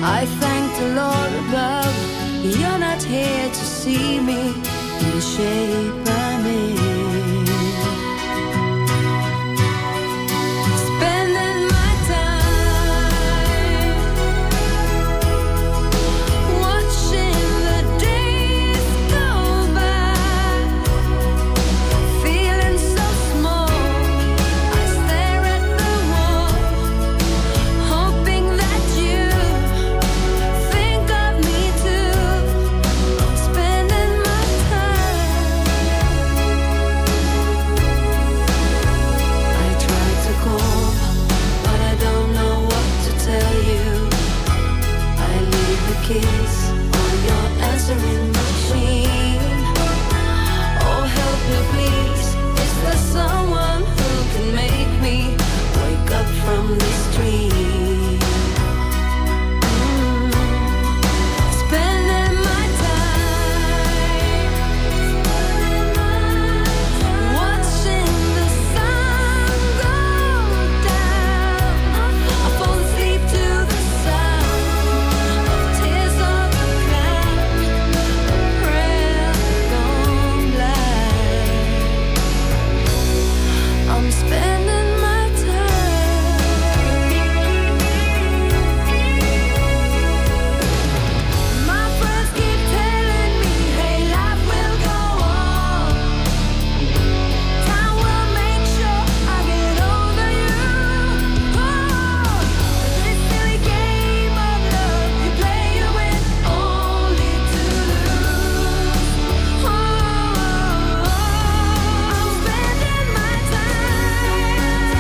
I thank the Lord above. You're not here to see me in the shape I'm in. Spending my time watching the days go by, feeling so small. I stare at the wall, hoping that you think of me too. Spending my time. I try to call, but I don't know what to tell you. I leave the keys on your answering machine. Oh, help me please. Is there someone who can make me wake up from this dream? Spending my time watching the sun go down. I fall asleep to the sound of tears on the ground, a prayer gone blind. I'm spending my time. My friends keep telling me, hey, life will go on. Time will make sure I get over you. Oh, this silly game of love you play, you win only to lose. Oh, I'm spending my time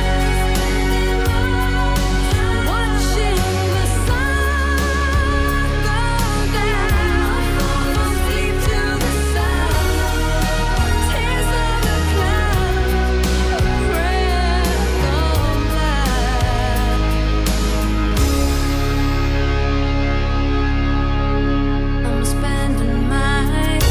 watching the sun go down. Sleep to the sound, tears on the cloud, a prayer gone blind. I'm spending my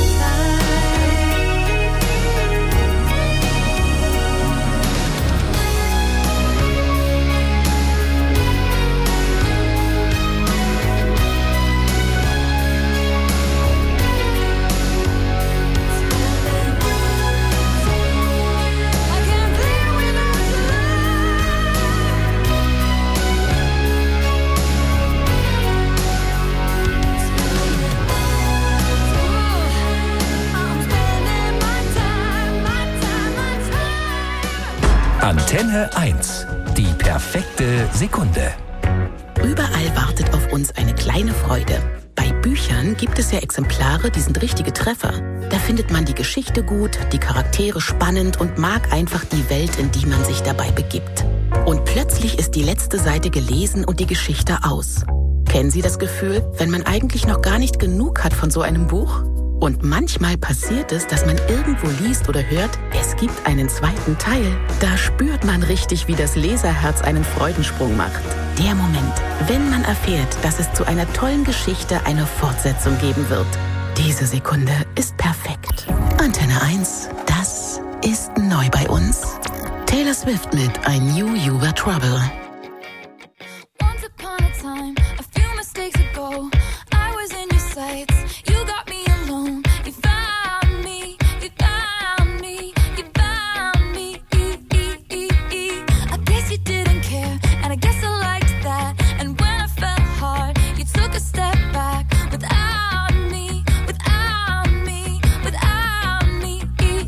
I can't live without your I'm spending my time. Antenne 1. Die perfekte Sekunde. Überall wartet auf uns eine kleine Freude. Bei Büchern gibt es ja Exemplare, die sind richtige Treffer. Da findet man die Geschichte gut, die Charaktere spannend und mag einfach die Welt, in die man sich dabei begibt. Und plötzlich ist die letzte Seite gelesen und die Geschichte aus. Kennen Sie das Gefühl, wenn man eigentlich noch gar nicht genug hat von so einem Buch? Und manchmal passiert es, dass man irgendwo liest oder hört, es gibt einen zweiten Teil. Da spürt man richtig, wie das Leserherz einen Freudensprung macht. Der Moment, wenn man erfährt, dass es zu einer tollen Geschichte eine Fortsetzung geben wird. Diese Sekunde ist perfekt. Antenne 1, das ist neu bei uns. Taylor Swift mit I Knew You Were Trouble. Once upon a time, a few mistakes ago, I was in your sights. You got me alone. You found me. You found me. You found me. I guess you didn't care, and I guess I liked that. And when I fell hard, you took a step back. Without me, without me, without me.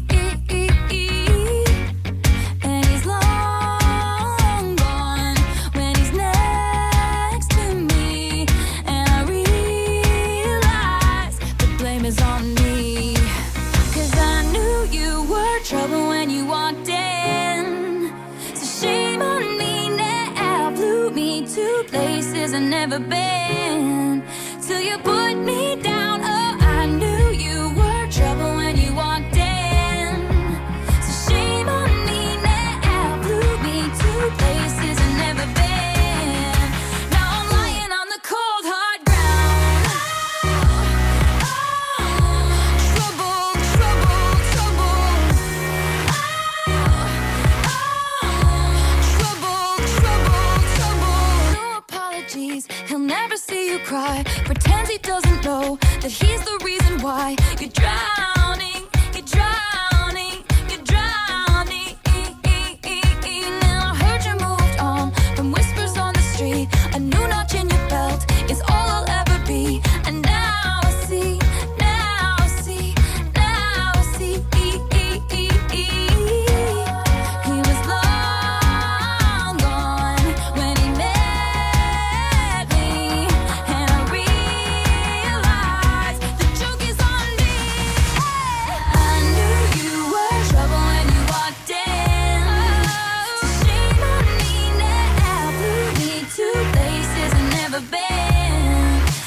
And he's long gone when he's next to me. And I realize the blame is on me. 'Cause I knew you were trouble when you walked in. So shame on me now, blew me to places I've never been. Till you put me down, oh, I knew you were trouble when you walked in. So shame on me now, blew me to places I've never been. Now I'm lying on the cold hard ground. Trouble, trouble, trouble. Trouble, trouble, trouble. No apologies, he'll never see you cry. Pretends he doesn't know that he's the reason why you're drowning, you're drowning, you're drowning. Now I heard you moved on from whispers on the street. A new notch in your belt is all I'll ever be. And now I see, now I see, now I see. He was long gone when he met me, and I realized the joke is on me. I knew you were trouble when you walked in, so shame on me now. Blew me to places I've never been.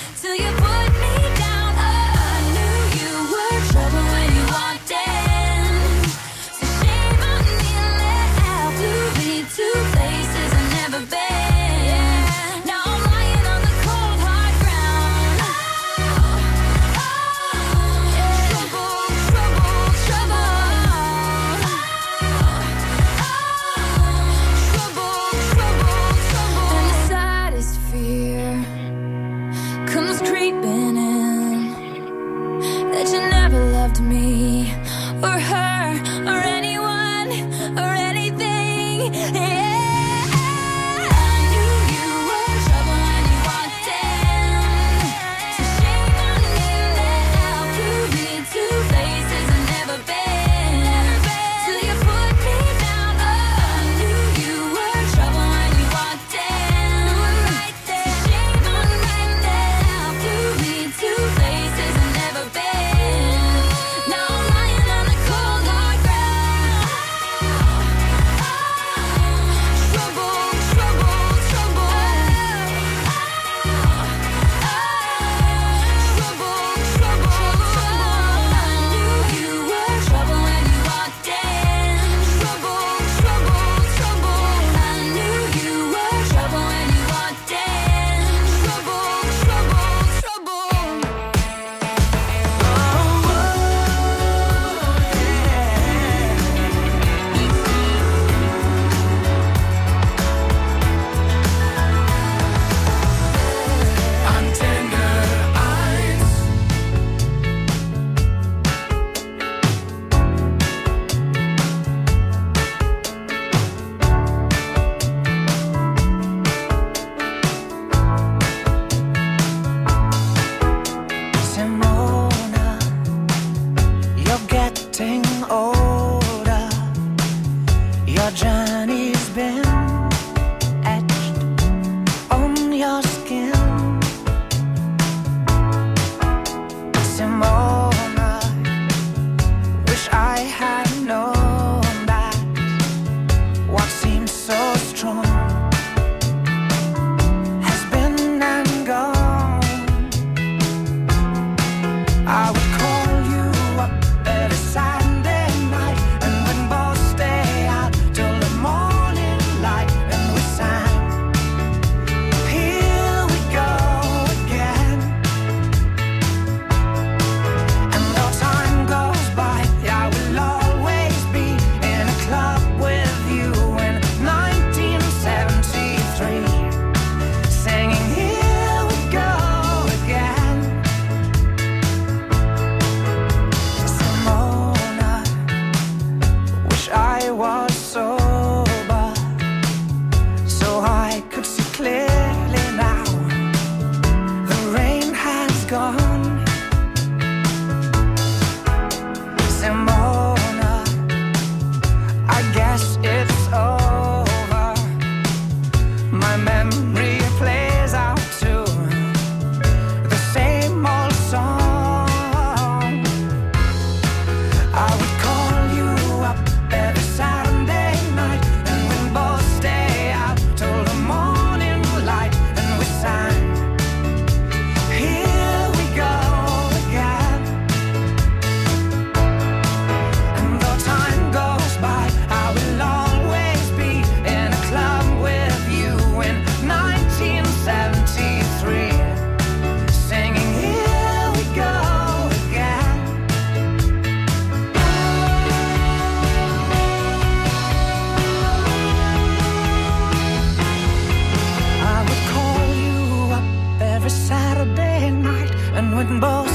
with boss.